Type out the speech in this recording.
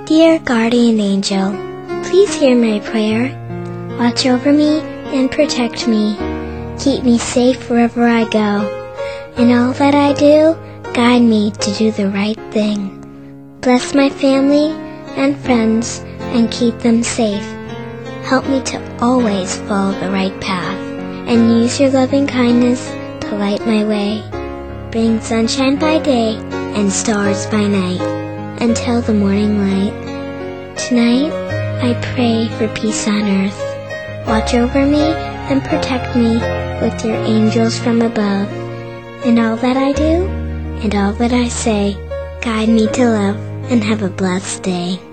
Dear guardian angel, please hear my prayer. Watch over me and protect me. Keep me safe wherever I go. In all that I do, guide me to do the right thing. Bless my family and friends and keep them safe. Help me to always follow the right path and use your loving kindness to light my way. Bring sunshine by day and stars by night until the morning light. Tonight, I pray for peace on earth. Watch over me and protect me with your angels from above. In all that I do and all that I say, guide me to love and have a blessed day.